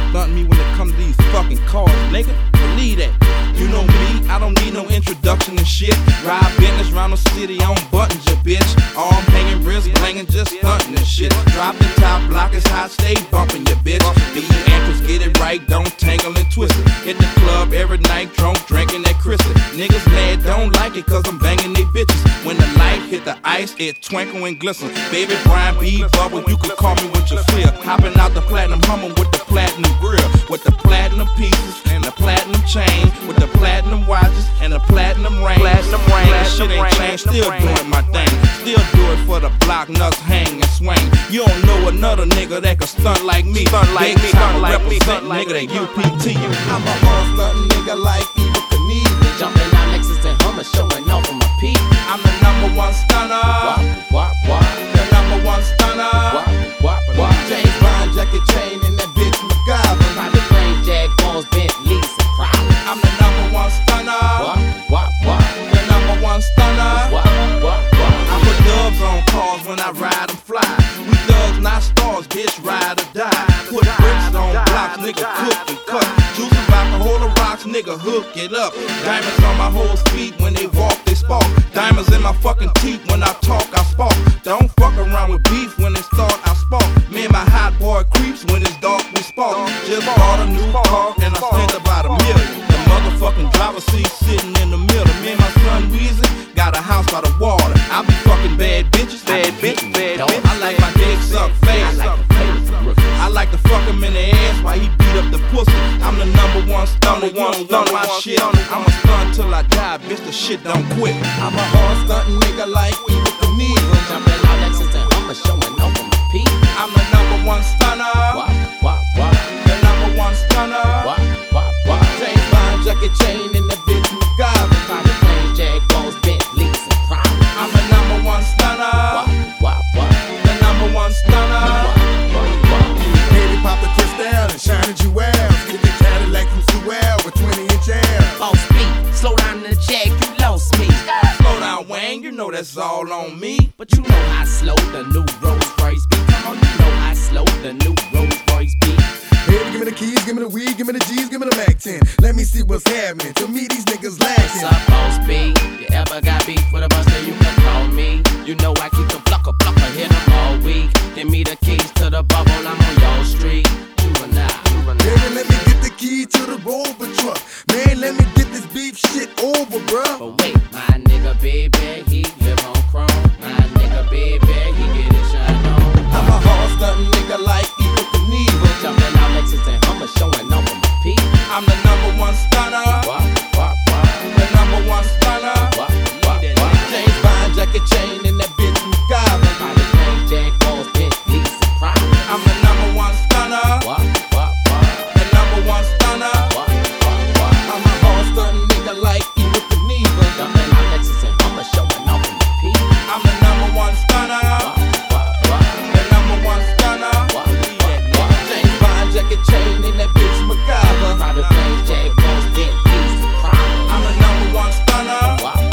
stunt me when it comes to these fucking cars, nigga. Believe that. You know me, I don't need no introduction and shit. Ride business round the city on buttons, ya bitch. Arm hanging, wrist blangin', just stuntin' and shit. Drop the top, block is hot, stay bumpin', ya bitch. Be your entrance, get it right, don't tangle and twist it. Hit the club every night, drunk, drinking that crystal. Niggas mad, don't like it, cause I'm banging they bitches. When the light hit the ice, it twinkle and glisten. Baby Brian B. Bubble, you can call me with your fear. Hopping out the platinum Hummer with the platinum grill. With the platinum pieces and the platinum chain. With the platinum watches and the platinum ring. That shit ain't changed, still doing my thing. Still do it for the block, nuts hang and swing. You don't know another nigga that can stunt like me. Stunt like me, represent nigga that UPT. I'm a hard stuntin' nigga like Evel Knievel. Jumping out Lexus and Hummer, showing off on my peak. I'm the #1 stunner. Wop. The #1 stunner. Wop. James Bond jacket chain and that bitch MacGyver. Private plane, Jaguars, Bentleys, and Prowlers. I'm the #1 stunner. Wop. The #1 stunner. Wop. I put dubs on cars when I ride and fly. We thugs, not stars, bitch, ride or die. Put bricks on blocks, nigga, cook and cut. Juice about the whole of rocks, nigga, hook it up. Diamonds on my whole feet when they walk, they spark. Diamonds in my fucking teeth when I talk, I spark. Don't fuck around with beef when it start, I spark. Me and my hot boy creeps when it's dark, we spark. Just bought a new car and I spent about $1 million. The motherfucking driver's seat sitting in the middle. Me and my son Weezy got a house by the water. I be fucking bad bitches, bad bitch. I like my dick suck fast. I like to fuck him in the ass while he beat up the pussy. I'm the #1 stunner, you don't know my shit. I'ma stun till I die, bitch, the shit don't quit. I'm a hard stuntin' nigga like Evel Knievel. Jumping out Lexus and Hummer, showing off on my peak. I'm the #1 stunner. Wop. The #1 stunner. Wop. James Bond jacket chain and that bitch MacGyver. Private plane, Jaguars, Bentleys, and Prowlers. I'm the #1 stunner. Wop. The #1 stunner. Baby pop the crystal and shining jewels. Get the Cadillac from Sewell with 20-inch air. Boss beat, slow down in the check, you lost me. Slow down, Wayne, you know that's all on me. But you know how slow the new Rolls Royce beat. Come on, you know how slow the new Rolls Royce beat. Baby, give me the keys, give me the weed, give me the G's, give me the Mac 10. Let me see what's happening. To me, these niggas What's lacking. up, Boss B? You ever got beef with a buster, you can call me. You know I keep the plucker, hit 'em all week. Give me the keys to the bubble, I'm on your street. Juvenile. Baby, let me get the key to the Rover truck. Man, let me get this beef shit over, bruh. But wait, my nigga baby, he live on chrome. My nigga baby, he get his shine on. I'm a hard stuntin' nigga like Evel Knievel. Jumping out Lexus and Hummer, showing off on my peak. I'm the #1 stunner. Wop. The #1 stunner. Wop. James Bond jacket chain and that bitch MacGyver. Private plane, Jaguars, Bentleys, and Prowlers. I'm the #1 stunner. Wop. The #1 stunner. I'm a hard stuntin' nigga like Evel Knievel. Jumping out Lexus and Hummer, showing off on my peak. I'm the #1 stunner. The #1 stunner. James Bond jacket chain and that bitch MacGyver. Private plane, Jaguars, Bentleys, and Prowlers. I'm the #1 stunner.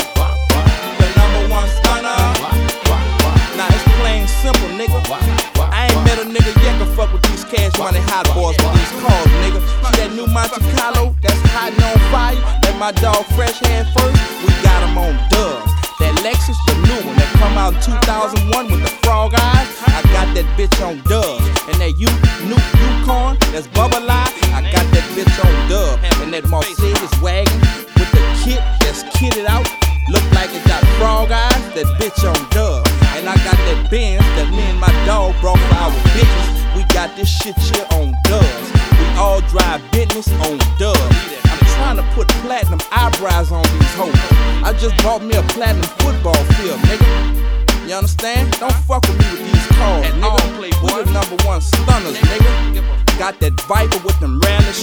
The #1 stunner. Now it's plain simple, nigga. I ain't met a nigga yet can fuck with these cash money hot boys with these cars, nigga. See that new Monte Carlo that's hot and on fire? That my dog Fresh had first? We got him on dubs. That Lexus, the new one that come out in 2001 with the frog eyes, I got that bitch on dubs. And that new Yukon, that's bubble eye, I got that bitch on dub. And that Mercedes wagon with the kit that's kitted out, look like it got frog eyes, that bitch on dub. And I got that Benz that me and my dog brought for our bitches. We got this shit here on dubs. We all drive business on dubs. I'm trying to put platinum eyebrows on these hoes. I just bought me a platinum football field, nigga. You understand? Don't fuck with me with these cars, nigga. We the #1 stunners, nigga. Got that Viper with them rally